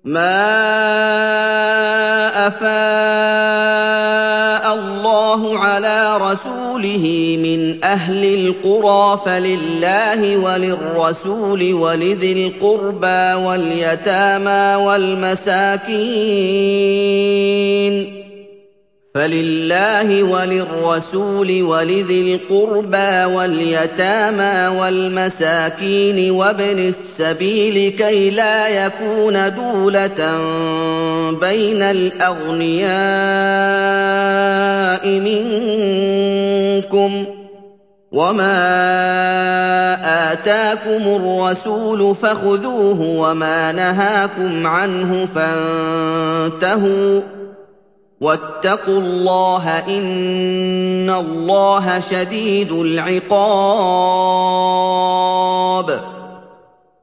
مَا أَفَاءَ اللَّهُ عَلَىٰ رَسُولِهِ مِنْ أَهْلِ الْقُرَىٰ فَلِلَّهِ وَلِلرَّسُولِ وَلِذِي الْقُرْبَىٰ وَالْيَتَامَىٰ وَالْمَسَاكِينِ وَابْنِ السَّبِيلِ كَيْ لَا يَكُونَ دُولَةً بَيْنَ الْأَغْنِيَاءِ مِنكُمْ ۚ وَمَا آتَاكُمُ الرَّسُولُ فَخُذُوهُ وَمَا نَهَاكُمْ عَنْهُ فَانتَهُوا ۚ وَاتَّقُوا اللَّهَ ۖ إِنَّ اللَّهَ شَدِيدُ الْعِقَابِ